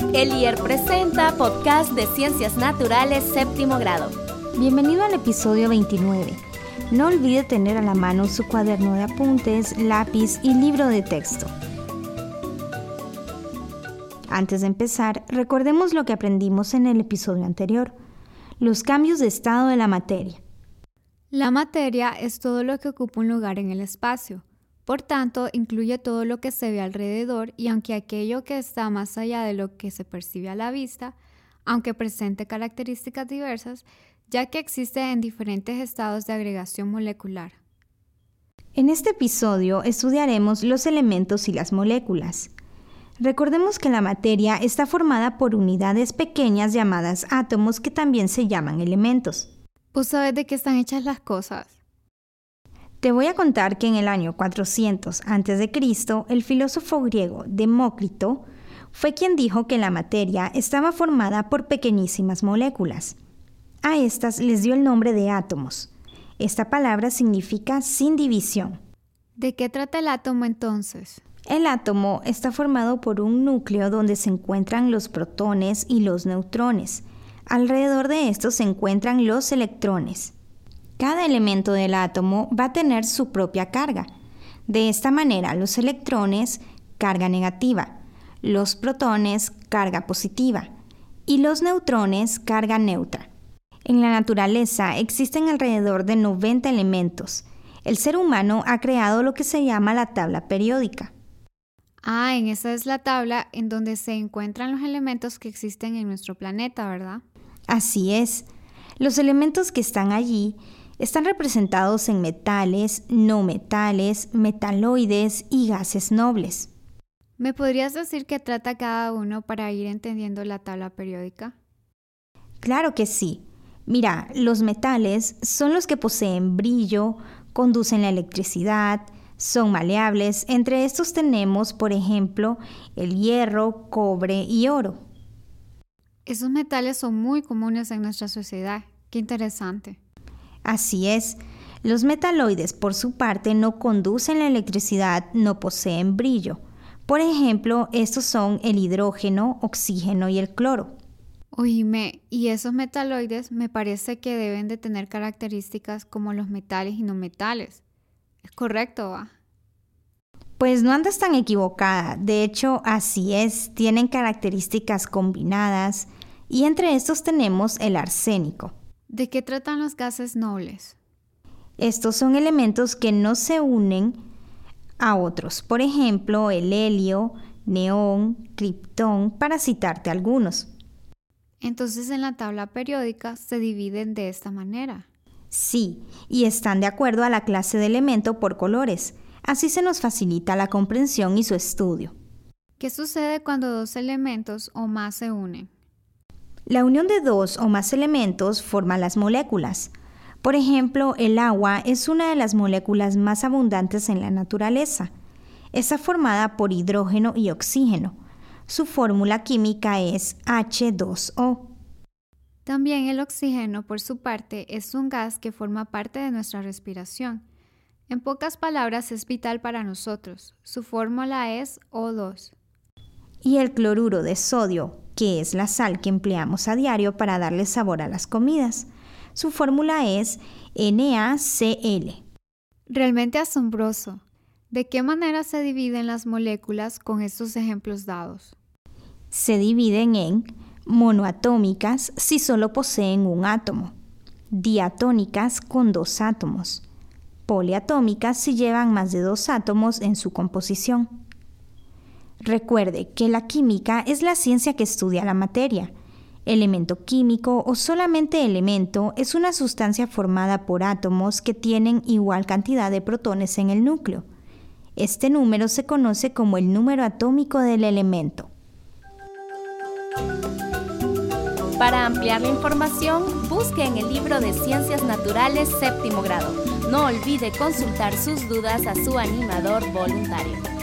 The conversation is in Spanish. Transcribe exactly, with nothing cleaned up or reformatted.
Elier presenta Podcast de Ciencias Naturales Séptimo Grado. Bienvenido al episodio veintinueve. No olvide tener a la mano su cuaderno de apuntes, lápiz y libro de texto. Antes de empezar, recordemos lo que aprendimos en el episodio anterior: los cambios de estado de la materia. La materia es todo lo que ocupa un lugar en el espacio. Por tanto, incluye todo lo que se ve alrededor y aunque aquello que está más allá de lo que se percibe a la vista, aunque presente características diversas, ya que existe en diferentes estados de agregación molecular. En este episodio estudiaremos los elementos y las moléculas. Recordemos que la materia está formada por unidades pequeñas llamadas átomos que también se llaman elementos. ¿Vos sabés de qué están hechas las cosas? Te voy a contar que en el año cuatrocientos antes de Cristo, el filósofo griego Demócrito fue quien dijo que la materia estaba formada por pequeñísimas moléculas. A estas les dio el nombre de átomos. Esta palabra significa sin división. ¿De qué trata el átomo entonces? El átomo está formado por un núcleo donde se encuentran los protones y los neutrones. Alrededor de estos se encuentran los electrones. Cada elemento del átomo va a tener su propia carga. De esta manera, los electrones, carga negativa, los protones, carga positiva, y los neutrones, carga neutra. En la naturaleza existen alrededor de noventa elementos. El ser humano ha creado lo que se llama la tabla periódica. Ah, en esa es la tabla en donde se encuentran los elementos que existen en nuestro planeta, ¿verdad? Así es. Los elementos que están allí están representados en metales, no metales, metaloides y gases nobles. ¿Me podrías decir qué trata cada uno para ir entendiendo la tabla periódica? Claro que sí. Mira, los metales son los que poseen brillo, conducen la electricidad, son maleables. Entre estos tenemos, por ejemplo, el hierro, cobre y oro. Esos metales son muy comunes en nuestra sociedad. Qué interesante. Así es. Los metaloides, por su parte, no conducen la electricidad, no poseen brillo. Por ejemplo, estos son el hidrógeno, oxígeno y el cloro. Oíme, y esos metaloides me parece que deben de tener características como los metales y no metales. ¿Es correcto, va? Pues no andas tan equivocada. De hecho, así es. Tienen características combinadas y entre estos tenemos el arsénico. ¿De qué tratan los gases nobles? Estos son elementos que no se unen a otros. Por ejemplo, el helio, neón, criptón, para citarte algunos. Entonces en la tabla periódica se dividen de esta manera. Sí, y están de acuerdo a la clase de elemento por colores. Así se nos facilita la comprensión y su estudio. ¿Qué sucede cuando dos elementos o más se unen? La unión de dos o más elementos forma las moléculas. Por ejemplo, el agua es una de las moléculas más abundantes en la naturaleza. Está formada por hidrógeno y oxígeno. Su fórmula química es hache dos o. También el oxígeno, por su parte, es un gas que forma parte de nuestra respiración. En pocas palabras, es vital para nosotros. Su fórmula es O dos. Y el cloruro de sodio, que es la sal que empleamos a diario para darle sabor a las comidas. Su fórmula es N A C L. Realmente asombroso. ¿De qué manera se dividen las moléculas con estos ejemplos dados? Se dividen en monoatómicas si solo poseen un átomo, diatónicas con dos átomos, poliatómicas si llevan más de dos átomos en su composición. Recuerde que la química es la ciencia que estudia la materia. Elemento químico o solamente elemento es una sustancia formada por átomos que tienen igual cantidad de protones en el núcleo. Este número se conoce como el número atómico del elemento. Para ampliar la información, busque en el libro de Ciencias Naturales Séptimo Grado. No olvide consultar sus dudas a su animador voluntario.